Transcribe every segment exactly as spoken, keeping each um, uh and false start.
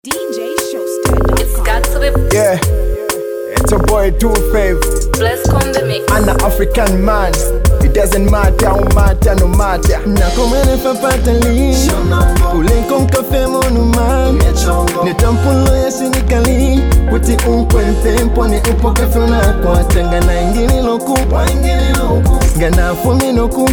D J Showstar. It's got to be Yeah, it's a boy Two Fave. Blessed on the mix. I'm an African man. It doesn't matter, how matter, no matter. Nakomene fa patali Ulenkon kafe monuman Netampulo ya sinikali Kuti unkwente mpone upo kafe unakwa Tengana ingini loku Gana fumi noku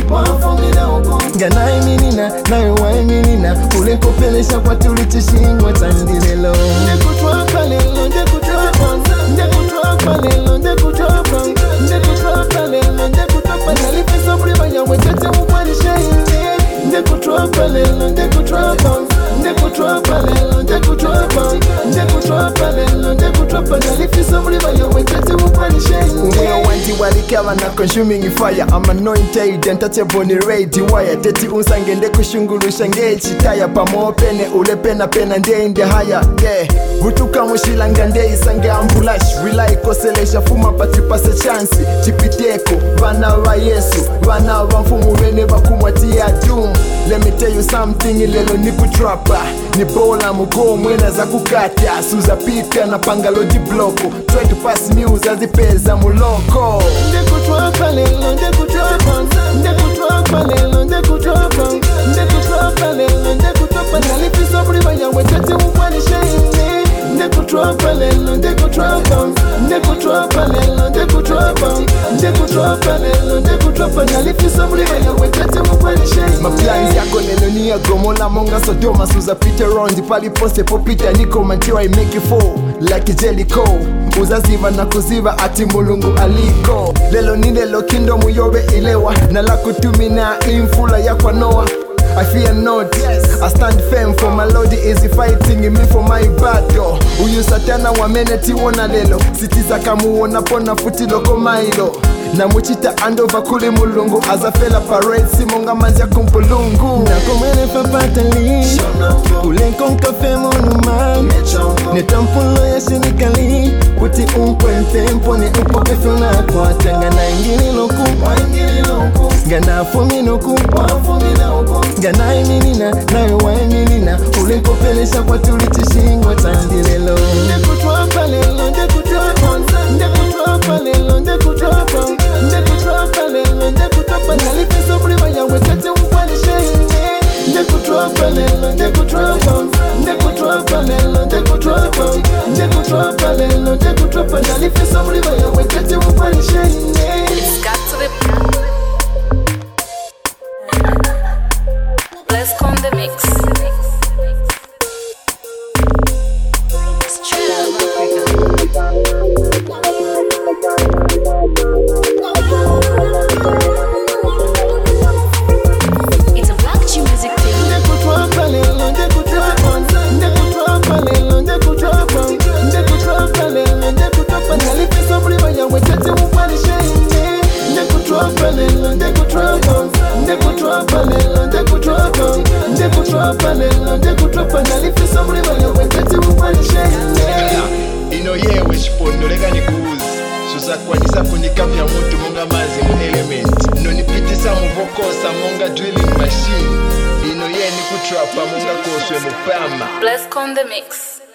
Gana iminina, nayo wa iminina Ulenko pelesha kwa tulichishingwa tandilelo Ndekutwa palelo, ndekutwa palelo Ndekutwa palelo, ndekutwa palelo Ndekutwa palelo, ndekutwa palelo Nalipesa mriba ya wetete mkwani shaini Ndekutwa palelo, ndekutwa palelo Ndekutwa palelo, ndekutwa palelo Ndekutwa palelo, ndekutwa palelo Nalipesa mriba ya wetete mkwani shaini Umeyo wanti walikava na consuming fire. I'm anointed, untouchable ni ready wire. Teti unsange nde kushungulusha ngechi taya Pamo pene ule pena pena ndende haya. Yeah, vutuka mushilanga nde isange ambulash Rely koselesha fuma pati pase chansi Chipiteko, vana wa Yesu Vana wa mfumu wene bakumwatia doom. Let me tell you something, ilelo ni kutrapa Ni bola mugo mwena za kukata Suza pika na pangalo di bloko Try to pass news azipeza muloko Ndekutwa palelo, ndekutwa palelo Ndekutwa palelo, ndekutwa palelo Ndekutwa palelo, ndekutwa palelo Nalipisa mriba ya wetete mkwani shaini Ndekutwa palelo, ndekutwa palelo Ndekutwa palelo, ndekutwa palelo Ndekutwa palelo, ndekutwa palelo Nalipisa mriba ya wetete mkwani shaini Maplans yako neno ni ya gomola monga Sodoma Suza pite round pali pose popita Niko mantiwa I make it fall like Jellico Uzaziva na kuziva ati mulungu aliko Lelo ni lelo kindo muyobe ilewa Na la kutumina infula ya kwa Noah. I fear not, yes. I stand firm for my Lord is fighting me for my battle. Uyu satana wameneti wona lelo Sitiza kamuona pona futi loko mailo Na muchita andova kuli mulungu Azafela parade simonga manzi ya kumpulungu Nakomene fa patali Ulenkon kafe monuman Netampulo ya sinikali Kuti unkwente mpone upo kafe unakwa Tengana ingini loku Gana fumi noku Gana iminina, nayo wa iminina Ulenko pelesha kwa tulichishingwa tandilelo Ndekutwa palelo, ndekutwa palelo Ndekutwa palelo, ndekutwa palelo Ndekutwa palelo, ndekutwa palelo Nalipesa mriba ya wetete mkwani shaini Ndekutwa palelo, ndekutwa palelo Ndekutwa palelo, ndekutwa palelo Ndekutwa palelo, ndekutwa palelo Nalipesa mriba ya wetete mkwani shaini It's got to be Blessed on the mix. Straight out of It's a Black G music thing. Ndekutwa palelo, ndekutwa palelo Ndekutwa palelo, ndekutwa palelo Ndekutwa palelo, ndekutwa palelo Nalipesa mriba ya wetete mkwani shaini Ndekutwa palelo, ndekutwa palelo Ndekutwa palelo, ndekutwa palelo Ndekutwa palelo, ndekutwa palelo Nalipesa mriba ya wetete mkwani shaini Ino yewe shipondo lega ni kuuzi Suza kwanisa kunikavya mutu monga mazi mu element Nonipitisa muvokosa monga drilling machine Ino ye ni kutrapa monga koswe mupama Blessed on the mix.